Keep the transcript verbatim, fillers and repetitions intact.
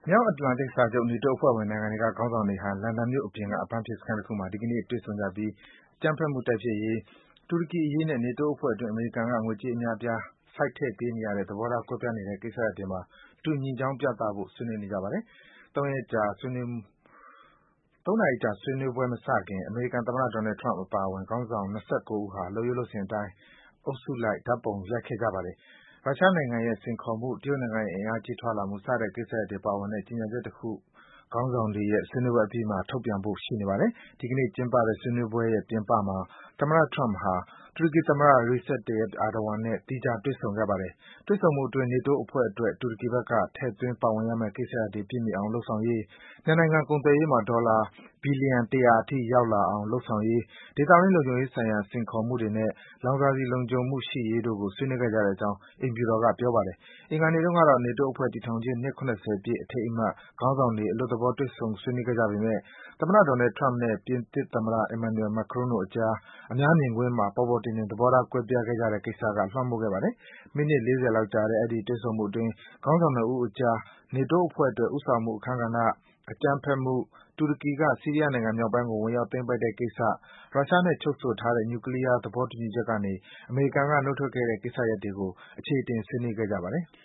မြောက်အတ္တလန္တိတ်စာချုပ် နေတိုးအဖွဲ့ဝင်နိုင်ငံတွေက ခေါင်းဆောင်တွေဟာ လန်ဒန်မြို့အပြင်က အပန်းဖြေစခန်းတခုမှာ ဒီကနေ့ တွေ့ဆုံကြပြီး အကြမ်းဖက်မှုတိုက်ဖျက်ရေး၊ တူရကီအရေးနဲ့ နေတိုးအဖွဲ့အတွင်း အမေရိကန်က ငွေကြေးအများအပြား စိုက်ထည့်ပေးနေရတဲ့ သဘောထားကွဲပြားနေတဲ့ ကိစ္စရပ်တွေမှာ တူညီကြောင်းပြသဖို့ ဆွေးနွေးနေကြပါတယ်။ သုံးနာရီကြာ ဆွေးနွေးပွဲမစခင် အမေရိကန်သမ္မတ Donald Trump အပါအဝင် ခေါင်းဆောင် ၂၉ ဦးဟာ လုပ်ရိုးလုပ်စဉ်အတိုင်း အုပ်စုလိုက် ဓါတ်ပုံရိုက်ခဲ့ကြပါတယ်။ ရုရှားနိုင်ငံရဲ့ စိန်ခေါ်မှု၊ တရုတ်နိုင်ငံရဲ့ အင်အားကြီးထွားလာမှု စတဲ့ ကိစ္စရပ်တွေပါဝင်တဲ့ ကြေညာချက်တခု ခေါင်းဆောင်တွေရဲ့ ဆွေးနွေးပွဲအပြီးမှာ ထုတ်ပြန်ဖို့ ရှိနေပါတယ်။ ဒီကနေ့ ကျင်းပတဲ့ ဆွေးနွေးပွဲရဲ့ ပြင်ပမှာ သမ္မတ Trump ဟာ တူရကီသမ္မတ Recep Tayyip Erdogan နဲ့ သီးခြား တွေ့ဆုံခဲ့ပါတယ်။ တွေ့ဆုံမှုအတွင်း နေတိုးအဖွဲ့အတွက် တူရကီဘက်က ထည့်သွင်းပါဝင်ရမယ့် ကိစ္စရပ်တွေ ပြည့်မှီအောင် လုပ်ဆောင်ရေး၊ နှစ်နိုင်ငံကုန်သွယ်ရေးမှာ ဒေါ်လာ ဘီလီယံ ၁၀၀ အထိ ရောက်လာအောင် လုပ်ဆောင်ရေး၊ ဒေသတွင်း လုံခြုံရေးဆိုင်ရာ စိန်ခေါ်မှုတွေနဲ့ လောင်စာဆီလုံခြုံမှုရှိရေးတို့ကို ဆွေးနွေးခဲ့ကြတဲ့အကြောင်း အိမ်ဖြူတော်က ပြောပါတယ်။ အင်္ဂါနေ့တုန်းကတော့ နေတိုးအဖွဲ့ တည်ထောင်ခြင်း နှစ် ၇၀ ပြည့် အထိမ်းအမှတ် ခေါင်းဆောင်တွေ အလွတ်သဘော တွေ့ဆုံ ဆွေးနွေးခဲ့ကြပေမယ့် သမ္မတ Donald Trump နဲ့ ပြင်သစ်သမ္မတ Emmanuel Macron တို့အကြား အများမြင်ကွင်းမှာ ပေါ်ပေါ်တင်တင် သဘောထားကွဲပြားခဲ့ကြတဲ့ကိစ္စက လွှမ်းမိုးခဲ့ပါတယ်။ မိနစ် ၄၀ လောက်ကြာတဲ့ အဲဒီ တွေ့ဆုံမှုအတွင်း ခေါင်းဆောင် ၂ ဦးအကြား နေတိုးအဖွဲ့အတွက် ဦးဆောင်မှုအခန်းကဏ္ဍ၊ အကြမ်းဖက်မှု၊ တူရကီက ဆီးရီးယားနိုင်ငံမြောက်ပိုင်းကို ဝင်ရောက်သိမ်းပိုက်တဲ့ကိစ္စ၊ ရုရှားနဲ့ ချုပ်ဆိုထားတဲ့ နျူကလီးယား သဘောတူညီချက်ကနေ အမေရိကန်က နုတ်ထွက်ခဲ့တဲ့ ကိစ္စရပ်တွေကို အချေအတင် ဆွေးနွေးခဲ့ကြပါတယ်။